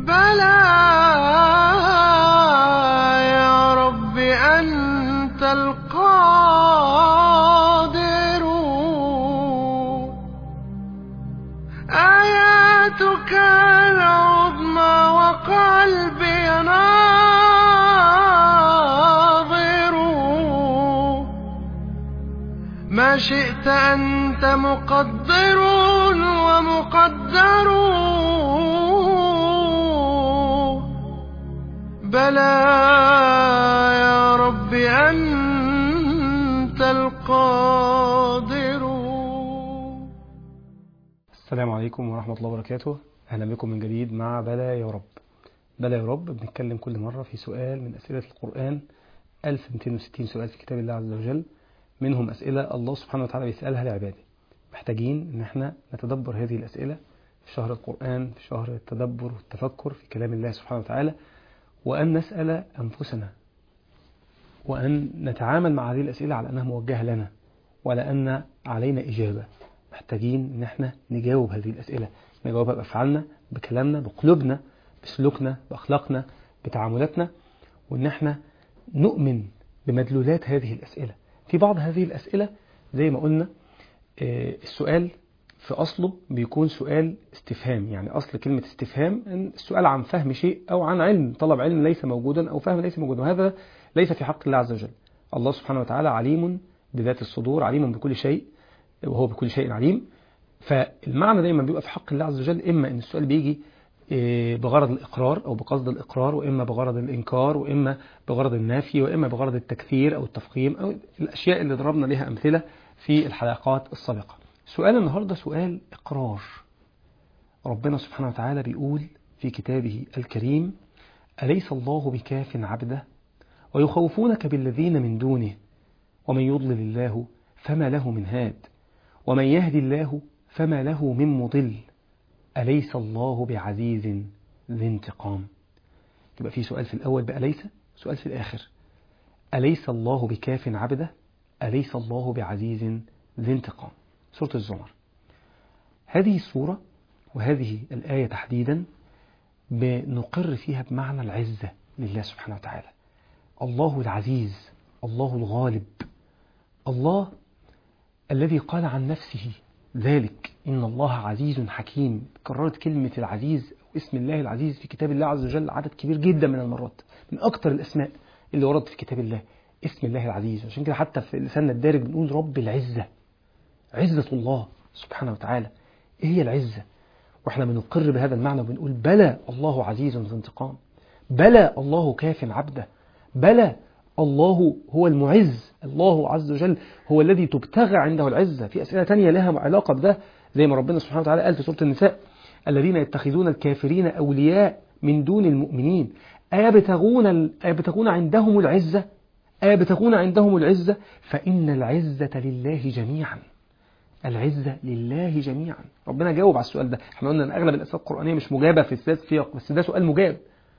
بلى يا رب أنت القادر، آياتك العظمى وقلبي ناظر، ما شئت أنت مقدر ومقدر، بلى يا رب أنت القادر. السلام عليكم ورحمة الله وبركاته. أهلا بكم من جديد مع بلى يا رب. بلى يا رب بنتكلم كل مرة في سؤال من أسئلة القرآن، 1260 سؤال في كتاب الله عز وجل، منهم أسئلة الله سبحانه وتعالى بيسألها لعباده. محتاجين أن احنا نتدبر هذه الأسئلة في شهر القرآن، في شهر التدبر والتفكر في كلام الله سبحانه وتعالى، وأن نسأل أنفسنا وأن نتعامل مع هذه الأسئلة على أنها موجهة لنا ولا أن علينا إجابة. محتاجين أن احنا نجاوب هذه الأسئلة، نجاوبها بأفعالنا، بكلامنا، بقلوبنا، بسلوكنا، بأخلاقنا، بتعاملاتنا، وأن احنا نؤمن بمدلولات هذه الأسئلة. في بعض هذه الأسئلة زي ما قلنا السؤال في أصله بيكون سؤال استفهام، يعني أصل كلمة استفهام أن السؤال عن فهم شيء أو عن علم، طلب علم ليس موجودا أو فهم ليس موجودا، وهذا ليس في حق الله عز وجل. الله سبحانه وتعالى عليم بذات الصدور، عليم بكل شيء، وهو بكل شيء عليم. فالمعنى دايما بيبقى في حق الله عز وجل، إما أن السؤال بيجي بغرض الإقرار أو بقصد الإقرار، وإما بغرض الإنكار، وإما بغرض النافي، وإما بغرض التكثير أو التفخيم، أو الأشياء اللي ضربنا لها أمثلة في الحلقات السابقة. سؤال النهاردة سؤال إقرار. ربنا سبحانه وتعالى بيقول في كتابه الكريم: أليس الله بكاف عبده ويخوفونك بالذين من دونه ومن يضلل الله فما له من هاد ومن يهدي الله فما له من مضل أليس الله بعزيز ذي انتقام. يبقى في سؤال في الأول بأليس، سؤال في الآخر أليس الله بكاف عبده، أليس الله بعزيز ذي انتقام. سورة الزمر. هذه السورة وهذه الآية تحديدا بنقر فيها بمعنى العزة لله سبحانه وتعالى. الله العزيز، الله الغالب، الله الذي قال عن نفسه ذلك: إن الله عزيز حكيم. كررت كلمة العزيز واسم الله العزيز في كتاب الله عز وجل عدد كبير جدا من المرات، من أكثر الأسماء اللي وردت في كتاب الله اسم الله العزيز. عشان كده حتى في لساننا الدارج بنقول رب العزة، عزة الله سبحانه وتعالى. إيه هي العزة؟ وإحنا بنقر بهذا المعنى وبنقول: بلى الله عزيز ذو انتقام، بلى الله كاف عبده، بلى الله هو المعز، الله عز وجل هو الذي تبتغى عنده العزة. في أسئلة تانية لها علاقة بده، زي ما ربنا سبحانه وتعالى قال في سورة النساء: الذين يتخذون الكافرين أولياء من دون المؤمنين أيبتغون عندهم العزة، أيبتغون عندهم العزة فإن العزة لله جميعا. العزة لله جميعا. ربنا جاوب على السؤال ده. احنا قلنا ان اغلب الاسئله القرآنية مش مجابة في السياق، بس ده سؤال مجاب.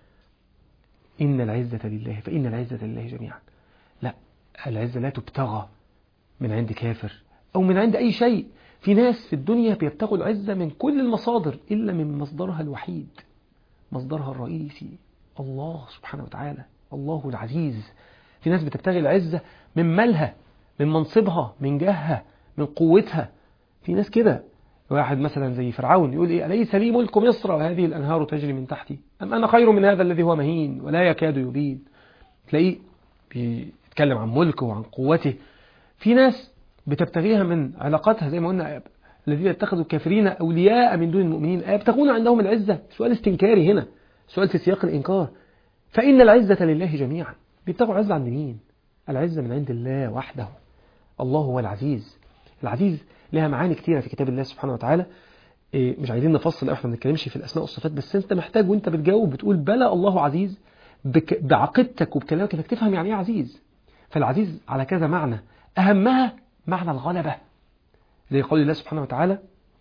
إن العزة لله، فإن العزة لله جميعا. لا، العزة لا تبتغى من عند كافر أو من عند أي شيء. في ناس في الدنيا بيبتغوا العزة من كل المصادر إلا من مصدرها الوحيد، مصدرها الرئيسي، الله سبحانه وتعالى، الله العزيز. في ناس بتبتغي العزة من مالها، من منصبها، من جاهها، من قوتها. في ناس كده. واحد مثلا زي فرعون يقول: إيه أليس لي ملك مصر وهذه الأنهار تجري من تحتي أم أنا خير من هذا الذي هو مهين ولا يكاد يبين. تلاقيه بيتكلم عن ملكه وعن قوته. في ناس بتبتغيها من علاقاتها، زي ما قلنا: الذين يتخذوا الكافرين أولياء من دون المؤمنين أيبتغون عندهم العزة. سؤال استنكاري هنا، سؤال في سياق الإنكار. فإن العزة لله جميعا. بيبتغوا عزة عند مين؟ العزة من عند الله وحده. الله هو العزيز. العزيز لها معاني كتيرة في كتاب الله سبحانه وتعالى. مش عايزين نفصل، احنا ما بنتكلمش في الأسماء والصفات، بس انت محتاج وانت بتجاوب بتقول بلى الله عزيز بعقيدتك وبكلامك انك تفهم يعني ايه عزيز. فالعزيز على كذا معنى، أهمها معنى الغلبة، زي قول الله سبحانه وتعالى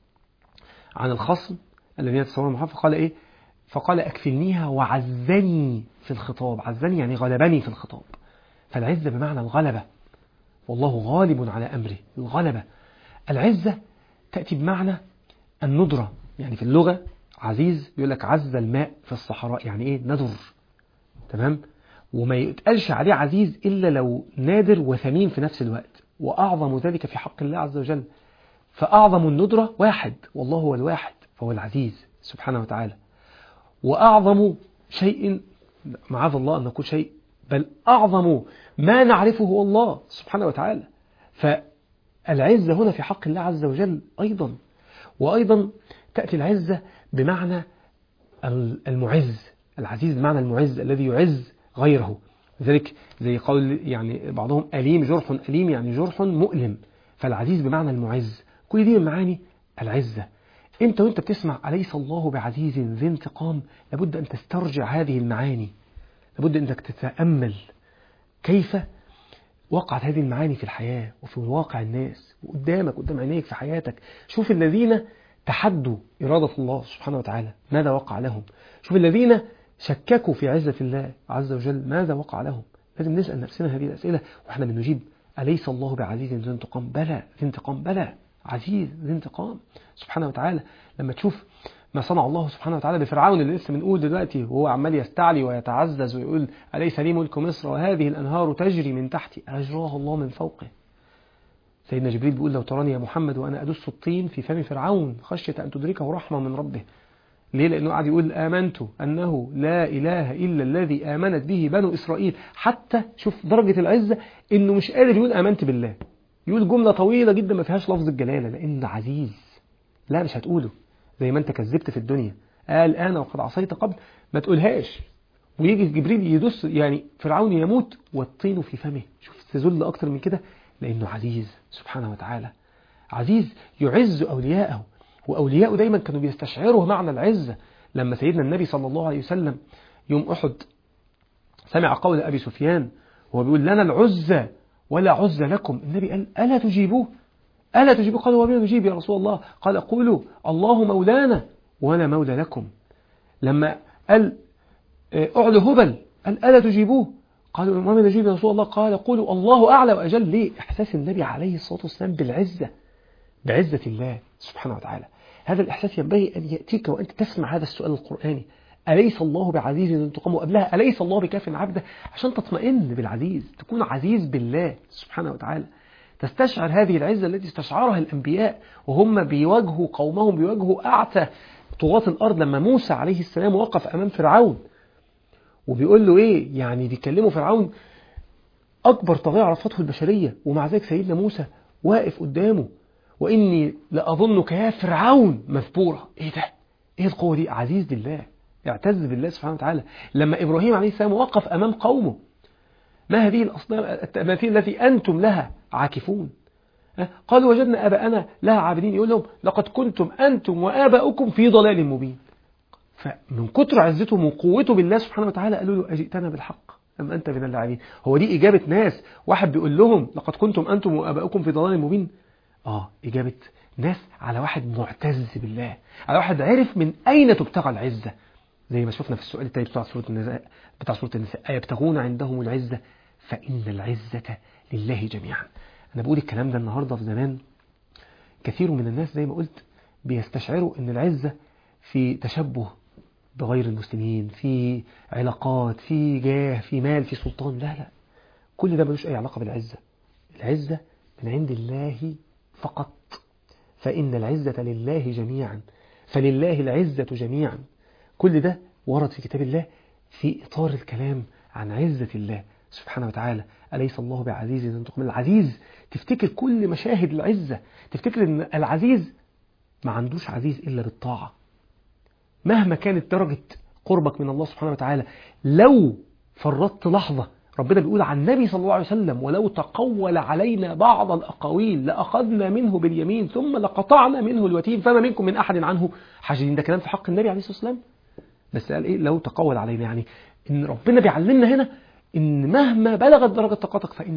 عن الخصم الذين يتصورون المحافظ، فقال إيه؟ فقال أكفلنيها وعزني في الخطاب. عزني يعني غلبني في الخطاب. فالعزة بمعنى الغلبة، والله غالب على أمره. الغلبة. العزة تأتي بمعنى الندرة، يعني في اللغة عزيز بيقول لك عز الماء في الصحراء، يعني ايه؟ ندر. تمام. وما يتقالش عليه عزيز إلا لو نادر وثمين في نفس الوقت، وأعظم ذلك في حق الله عز وجل. فأعظم الندرة واحد، والله هو الواحد، فهو العزيز سبحانه وتعالى. وأعظم شيء، معاذ الله أن نقول شيء، بل أعظم ما نعرفه هو الله سبحانه وتعالى. فالعزة هنا في حق الله عز وجل أيضا. وأيضا تأتي العزة بمعنى المعز، العزيز بمعنى المعز الذي يعز غيره. لذلك زي قول يعني بعضهم أليم، جرح أليم يعني جرح مؤلم. فالعزيز بمعنى المعز. كل دي من معاني العزة. انت وانت بتسمع أليس الله بعزيز ذي انتقام، لابد أن تسترجع هذه المعاني، لابد أنك تتأمل كيف وقعت هذه المعاني في الحياة وفي واقع الناس وقدامك قدام عينيك في حياتك. شوف الذين تحدوا إرادة الله سبحانه وتعالى ماذا وقع لهم. شوف الذين شككوا في عزة الله عز وجل ماذا وقع لهم. لازم نسأل نفسنا هذه الأسئلة وإحنا بنجيب أليس الله بعزيز ذي انتقام؟ بلى ذي انتقام، بلى عزيز ذي انتقام سبحانه وتعالى. لما تشوف ما صنع الله سبحانه وتعالى بفرعون اللي لسه بنقول دلوقتي وهو عمال يستعلي ويتعزز ويقول أليس لي ملك مصر وهذه الأنهار تجري من تحتي أجراها الله من فوقه. سيدنا جبريل بيقول لو تراني يا محمد وأنا أدس الطين في فم فرعون خشية أن تدركه رحمة من ربه. ليه؟ لأنه قاعد يقول آمنت أنه لا إله إلا الذي آمنت به بنو إسرائيل. حتى شوف درجة العزة إنه مش قادر يقول آمنت بالله، يقول جملة طويلة جدا ما فيهاش لفظ الجلالة لأنه عزيز. لا مش هتقوله، زي ما أنت كذبت في الدنيا قال أنا وقد عصيت قبل، ما تقولهاش. ويجي جبريل يدس يعني فرعون يموت والطين في فمه. شوف تذل أكتر من كده لأنه عزيز سبحانه وتعالى. عزيز يعز أولياءه، وأولياءه دايما كانوا بيستشعروا معنى العزة. لما سيدنا النبي صلى الله عليه وسلم يوم أحد سمع قول أبي سفيان وهو بيقول لنا العزة ولا عزة لكم، النبي قال ألا تجيبوه؟ ألا تجيبوه؟ قالوا وبما نجيب يا رسول الله؟ قال قولوا الله مولانا ولا مولى لكم. لما قال أعلى هبل قال ألا تجيبوه؟ قالوا وبما نجيب يا رسول الله؟ قال قولوا الله أعلى وأجل. ليه؟ إحساس النبي عليه الصلاة والسلام بالعزة، بعزة الله سبحانه وتعالى. هذا الإحساس ينبغي أن يأتيك وأنت تسمع هذا السؤال القرآني أليس الله بعزيز انتقام، وقبلها أليس الله بكاف عبده، عشان تطمئن بالعزيز، تكون عزيز بالله سبحانه وتعالى، تستشعر هذه العزة التي استشعرها الأنبياء وهم بيواجهوا قومهم، بيواجهوا أعتى طغاة الأرض. لما موسى عليه السلام وقف أمام فرعون وبيقول له إيه، يعني بيكلموا فرعون أكبر طغية عرفته البشرية، ومع ذلك سيدنا موسى واقف قدامه وإني لأظنك يا فرعون مثبورا. إيه ده؟ إيه القوة دي؟ عزيز بالله، يعتز بالله سبحانه وتعالى. لما إبراهيم عليه السلام وقف أمام قومه ما هذه الأصنام التماثيل التي أنتم لها عاكفون؟ قالوا وجدنا آباءنا لها عابدين. يقول لهم لقد كنتم أنتم وآباؤكم في ضلال مبين. فمن كتر عزته وقوته بالله سبحانه وتعالى قالوا له أجئتنا بالحق أم أنت من اللاعبين؟ هو دي إجابة ناس واحد بيقول لهم لقد كنتم أنتم وآباؤكم في ضلال مبين؟ إجابة ناس على واحد معتز بالله، على واحد عرف من أين تبتغى العزة. زي ما شفنا في السؤال التالي بتاع سورة النساء أيبتغون عندهم العزة فإن العزة لله جميعا. أنا بقول الكلام ده النهاردة في زمان كثير من الناس زي ما قلت بيستشعروا أن العزة في تشبه بغير المسلمين، في علاقات، في جاه، في مال، في سلطان. لا لا، كل ده ملوش أي علاقة بالعزة. العزة من عند الله فقط، فإن العزة لله جميعا، فلله العزة جميعا. كل ده ورد في كتاب الله في إطار الكلام عن عزة الله سبحانه وتعالى. أليس الله بعزيز انتقام؟ العزيز تفتكر كل مشاهد العزة، تفتكر أن العزيز ما عندوش عزيز إلا بالطاعة. مهما كانت درجة قربك من الله سبحانه وتعالى، لو فرطت لحظة، ربنا بيقول عن النبي صلى الله عليه وسلم ولو تقول علينا بعض الأقاويل لأخذنا منه باليمين ثم لقطعنا منه الوتين فما منكم من أحد عنه حاجزين. ده كلام في حق النبي عليه الصلاة والسلام. بس قال إيه؟ لو تقول علينا، يعني إن ربنا بيعلمنا هنا إن مهما بلغت درجة طاقتك فإن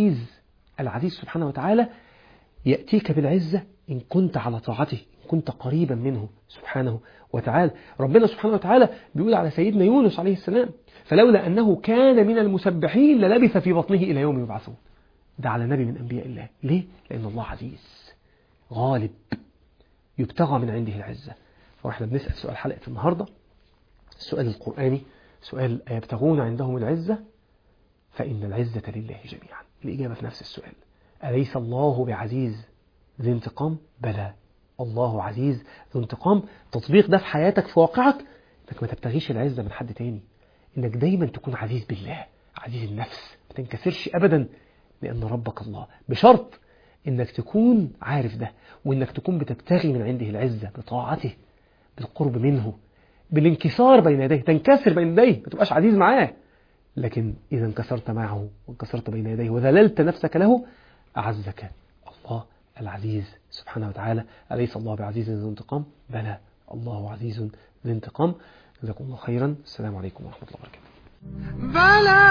العزيز سبحانه وتعالى يأتيك بالعزة إن كنت على طاعته، إن كنت قريبا منه سبحانه وتعالى. ربنا سبحانه وتعالى بيقول على سيدنا يونس عليه السلام فلولا أنه كان من المسبحين للبث في بطنه إلى يوم يبعثون. ده على نبي من أنبياء الله. ليه؟ لأن الله عزيز غالب، يبتغى من عنده العزة. فاحنا بنسأل سؤال حلقة النهاردة، السؤال القرآني، سؤال يبتغون عندهم العزة فإن العزة لله جميعا. الإجابة في نفس السؤال، أليس الله بعزيز ذي انتقام؟ بلى، الله عزيز ذو انتقام. تطبيق ده في حياتك في واقعك، انك ما تبتغيش العزة من حد تاني، انك دايما تكون عزيز بالله، عزيز النفس، ما تنكسرش أبدا لأن ربك الله، بشرط انك تكون عارف ده، وانك تكون بتبتغي من عنده العزة بطاعته، بالقرب منه، بالانكسار بين يديه، تنكسر بين يديه، ما تبقاش عزيز معاه. لكن إذا انكسرت معه وانكسرت بين يديه وذللت نفسك له أعزك الله العزيز سبحانه وتعالى. أليس الله بعزيز ذو انتقام؟ بلى، الله عزيز ذو انتقام. جزاكم الله خيرا. السلام عليكم ورحمة الله وبركاته. بلى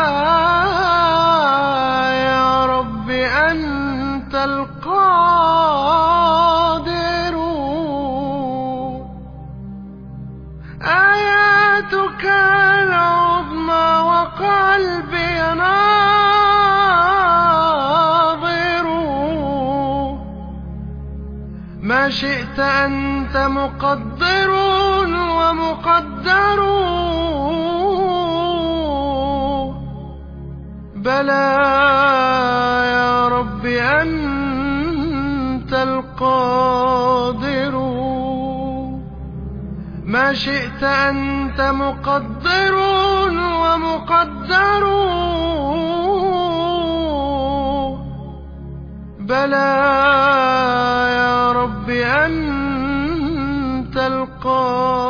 يا رب أنت القادر، آياتك العظمى وقلبي ناظر، ما شئت أنت مقدر ومقدر. بلى يا رب أنت القادر، ما شئت أنت مقدر ومقدر. بلى يا رب أنت القادر.